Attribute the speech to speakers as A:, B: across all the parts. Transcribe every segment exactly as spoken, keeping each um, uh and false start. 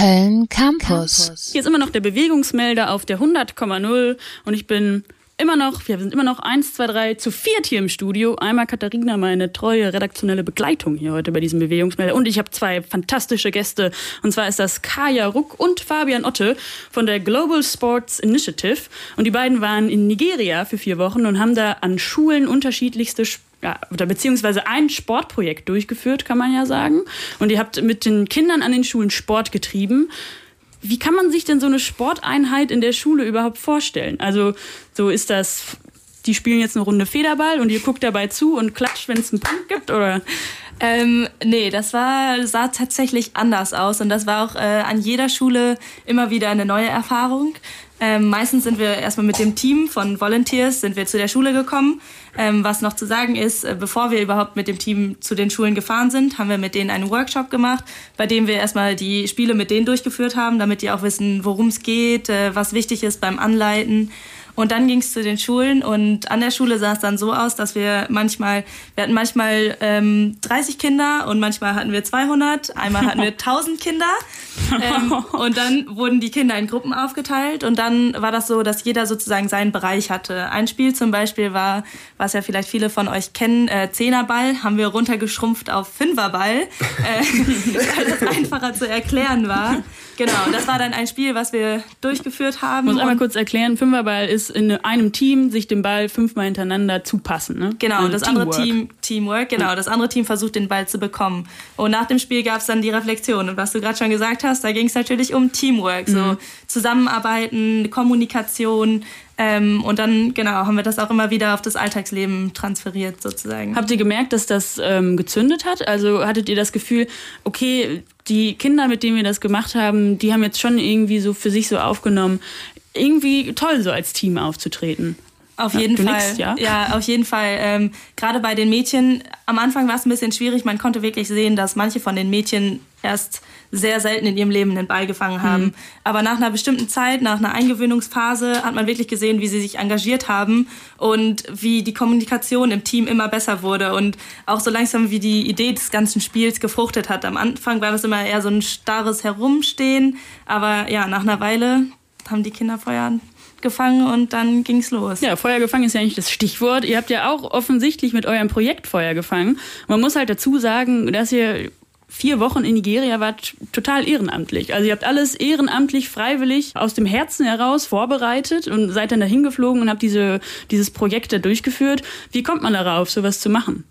A: Köln Campus.
B: Hier ist immer noch der Bewegungsmelder auf der hundert Komma null und ich bin immer noch, wir sind immer noch eins, zwei, drei zu viert hier im Studio. Einmal Katharina, meine treue redaktionelle Begleitung hier heute bei diesem Bewegungsmelder. Und ich habe zwei fantastische Gäste. Und zwar ist das Kaya Ruck und Fabian Otte von der Global Sports Initiative. Und die beiden waren in Nigeria für vier Wochen und haben da an Schulen unterschiedlichste ja, oder beziehungsweise ein Sportprojekt durchgeführt, kann man ja sagen. Und ihr habt mit den Kindern an den Schulen Sport getrieben. Wie kann man sich denn so eine Sporteinheit in der Schule überhaupt vorstellen? Also so ist das, die spielen jetzt eine Runde Federball und ihr guckt dabei zu und klatscht, wenn es einen Punkt gibt, oder?
C: Ähm, nee, das war, sah tatsächlich anders aus und das war auch äh, an jeder Schule immer wieder eine neue Erfahrung. Ähm, meistens sind wir erstmal mit dem Team von Volunteers sind wir zu der Schule gekommen. Ähm, was noch zu sagen ist, äh, bevor wir überhaupt mit dem Team zu den Schulen gefahren sind, haben wir mit denen einen Workshop gemacht, bei dem wir erstmal die Spiele mit denen durchgeführt haben, damit die auch wissen, worum es geht, äh, was wichtig ist beim Anleiten. Und dann ging es zu den Schulen und an der Schule sah es dann so aus, dass wir manchmal, wir hatten manchmal ähm, dreißig Kinder und manchmal hatten wir zweihundert, einmal hatten wir tausend Kinder ähm, und dann wurden die Kinder in Gruppen aufgeteilt und dann war das so, dass jeder sozusagen seinen Bereich hatte. Ein Spiel zum Beispiel war, was ja vielleicht viele von euch kennen, äh, Zehnerball, haben wir runtergeschrumpft auf Fünferball, äh, weil das einfacher zu erklären war. Genau, das war dann ein Spiel, was wir durchgeführt haben.
B: Ich muss einmal kurz erklären, Fünferball ist in einem Team sich den Ball fünfmal hintereinander zupassen. Ne?
C: Genau,
B: also
C: das
B: Teamwork.
C: andere Team, Teamwork, genau, das andere Team versucht den Ball zu bekommen. Und nach dem Spiel gab es dann die Reflexion. Und was du gerade schon gesagt hast, da ging es natürlich um Teamwork, so mhm. Zusammenarbeiten, Kommunikation. Ähm, und dann, genau, haben wir das auch immer wieder auf das Alltagsleben transferiert sozusagen.
B: Habt ihr gemerkt, dass das ähm, gezündet hat? Also hattet ihr das Gefühl, okay, die Kinder, mit denen wir das gemacht haben, die haben jetzt schon irgendwie so für sich so aufgenommen, irgendwie toll, so als Team aufzutreten.
C: Auf jeden
B: ja,
C: Fall.
B: Nix, ja?
C: ja, auf jeden Fall. Ähm, gerade bei den Mädchen, am Anfang war es ein bisschen schwierig. Man konnte wirklich sehen, dass manche von den Mädchen erst sehr selten in ihrem Leben den Ball gefangen haben. Mhm. Aber nach einer bestimmten Zeit, nach einer Eingewöhnungsphase, hat man wirklich gesehen, wie sie sich engagiert haben und wie die Kommunikation im Team immer besser wurde und auch so langsam, wie die Idee des ganzen Spiels gefruchtet hat. Am Anfang war das immer eher so ein starres Herumstehen, aber ja, nach einer Weile haben die Kinder Feuer gefangen und dann ging's los.
B: Ja, Feuer gefangen ist ja nicht das Stichwort. Ihr habt ja auch offensichtlich mit eurem Projekt Feuer gefangen. Man muss halt dazu sagen, dass ihr vier Wochen in Nigeria wart total ehrenamtlich. Also ihr habt alles ehrenamtlich, freiwillig, aus dem Herzen heraus vorbereitet und seid dann dahin geflogen und habt diese, dieses Projekt da durchgeführt. Wie kommt man darauf, sowas zu machen?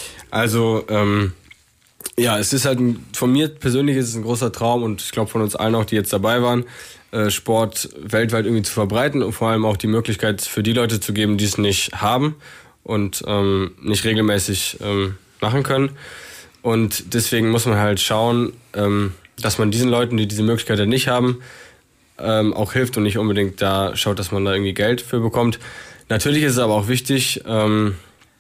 D: Also, ähm, ja, es ist halt, ein, von mir persönlich ist es ein großer Traum und ich glaube von uns allen auch, die jetzt dabei waren, Sport weltweit irgendwie zu verbreiten und vor allem auch die Möglichkeit für die Leute zu geben, die es nicht haben und ähm, nicht regelmäßig ähm, machen können. Und deswegen muss man halt schauen, ähm, dass man diesen Leuten, die diese Möglichkeit halt nicht haben, ähm, auch hilft und nicht unbedingt da schaut, dass man da irgendwie Geld für bekommt. Natürlich ist es aber auch wichtig, ähm,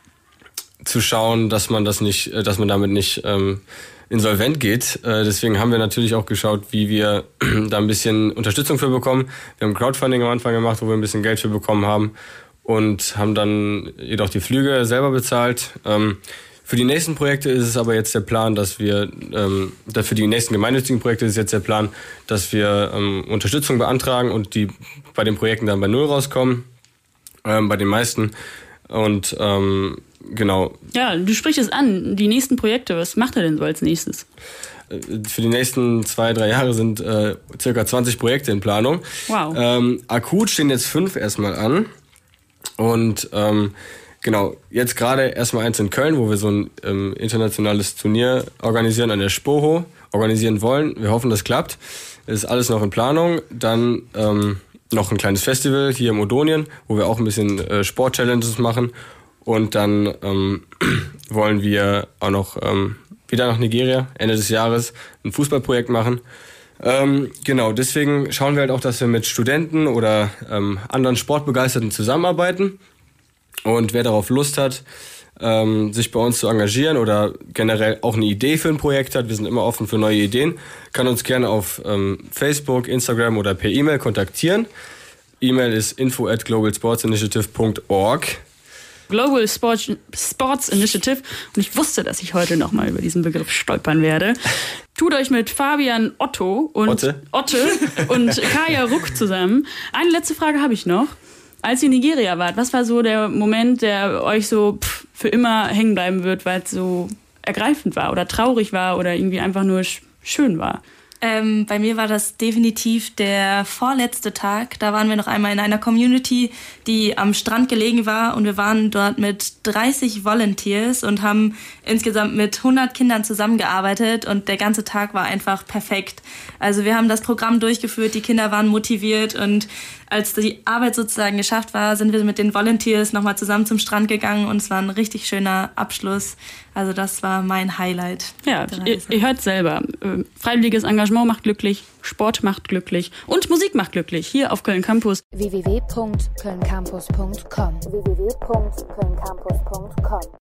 D: zu schauen, dass man das nicht, dass man damit nicht ähm, insolvent geht. Äh, deswegen haben wir natürlich auch geschaut, wie wir da ein bisschen Unterstützung für bekommen. Wir haben Crowdfunding am Anfang gemacht, wo wir ein bisschen Geld für bekommen haben und haben dann jedoch die Flüge selber bezahlt. Ähm, für die nächsten Projekte ist es aber jetzt der Plan, dass wir, ähm, für die nächsten gemeinnützigen Projekte ist jetzt der Plan, dass wir ähm, Unterstützung beantragen und die bei den Projekten dann bei Null rauskommen, ähm, bei den meisten. Und ähm, genau.
B: Ja, du sprichst es an, die nächsten Projekte, was macht er denn so als nächstes?
D: Für die nächsten zwei, drei Jahre sind äh, circa zwanzig Projekte in Planung.
B: Wow.
D: Ähm, akut stehen jetzt fünf erstmal an. Und ähm, genau, jetzt gerade erstmal eins in Köln, wo wir so ein ähm, internationales Turnier organisieren an der Spoho, organisieren wollen. Wir hoffen, das klappt. Ist alles noch in Planung. Dann ähm, noch ein kleines Festival hier im Odonien, wo wir auch ein bisschen äh, Sport-Challenges machen. Und dann ähm, wollen wir auch noch ähm, wieder nach Nigeria, Ende des Jahres, ein Fußballprojekt machen. Ähm, genau, deswegen schauen wir halt auch, dass wir mit Studenten oder ähm, anderen Sportbegeisterten zusammenarbeiten. Und wer darauf Lust hat, ähm, sich bei uns zu engagieren oder generell auch eine Idee für ein Projekt hat, wir sind immer offen für neue Ideen, kann uns gerne auf ähm, Facebook, Instagram oder per E-Mail kontaktieren. E-Mail ist info at global sports initiative dot org.
B: Global Sports, Sports Initiative. Und ich wusste, dass ich heute nochmal über diesen Begriff stolpern werde. Tut euch mit Fabian Otto und
D: Otte,
B: Otte und Kaya Ruck zusammen. Eine letzte Frage habe ich noch. Als ihr in Nigeria wart, was war so der Moment, der euch so pff, für immer hängen bleiben wird, weil es so ergreifend war oder traurig war oder irgendwie einfach nur sch- schön war?
C: Ähm, bei mir war das definitiv der vorletzte Tag. Da waren wir noch einmal in einer Community, die am Strand gelegen war, und wir waren dort mit dreißig Volunteers und haben insgesamt mit hundert Kindern zusammengearbeitet, und der ganze Tag war einfach perfekt. Also wir haben das Programm durchgeführt, die Kinder waren motiviert, und als die Arbeit sozusagen geschafft war, sind wir mit den Volunteers nochmal zusammen zum Strand gegangen, und es war ein richtig schöner Abschluss. Also das war mein Highlight.
B: Ja, ihr, ihr hört selber. Freiwilliges Engagement macht glücklich, Sport macht glücklich und Musik macht glücklich. Hier auf Köln Campus.
A: w w w punkt köln campus punkt com w w w punkt köln campus punkt com